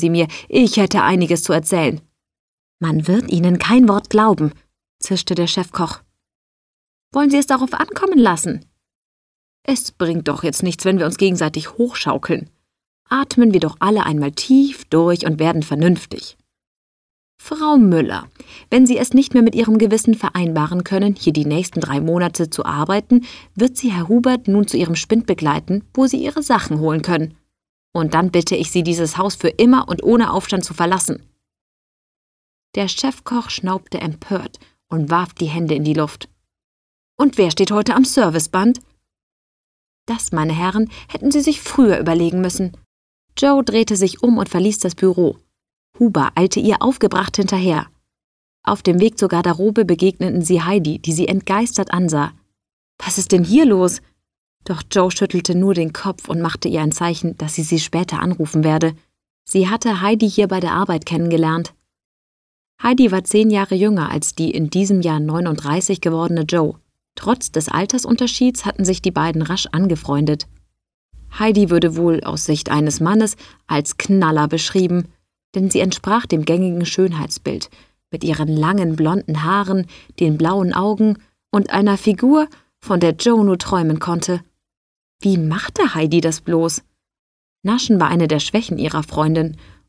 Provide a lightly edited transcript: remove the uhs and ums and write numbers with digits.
Sie mir, ich hätte einiges zu erzählen.« »Man wird Ihnen kein Wort glauben«, zischte der Chefkoch. »Wollen Sie es darauf ankommen lassen?« »Es bringt doch jetzt nichts, wenn wir uns gegenseitig hochschaukeln. Atmen wir doch alle einmal tief durch und werden vernünftig.« »Frau Müller, wenn Sie es nicht mehr mit Ihrem Gewissen vereinbaren können, hier die nächsten 3 Monate zu arbeiten, wird Sie Herr Hubert nun zu Ihrem Spind begleiten, wo Sie Ihre Sachen holen können. Und dann bitte ich Sie, dieses Haus für immer und ohne Aufstand zu verlassen.« Der Chefkoch schnaubte empört und warf die Hände in die Luft. »Und wer steht heute am Serviceband?« Das, meine Herren, hätten Sie sich früher überlegen müssen. Joe drehte sich um und verließ das Büro. Huber eilte ihr aufgebracht hinterher. Auf dem Weg zur Garderobe begegneten sie Heidi, die sie entgeistert ansah. »Was ist denn hier los?« Doch Joe schüttelte nur den Kopf und machte ihr ein Zeichen, dass sie später anrufen werde. Sie hatte Heidi hier bei der Arbeit kennengelernt. Heidi war 10 Jahre jünger als die in diesem Jahr 39 gewordene Joe. Trotz des Altersunterschieds hatten sich die beiden rasch angefreundet. Heidi würde wohl aus Sicht eines Mannes als Knaller beschrieben, denn sie entsprach dem gängigen Schönheitsbild mit ihren langen blonden Haaren, den blauen Augen und einer Figur, von der Joe nur träumen konnte. Wie machte Heidi das bloß? Naschen war eine der Schwächen ihrer Freundin,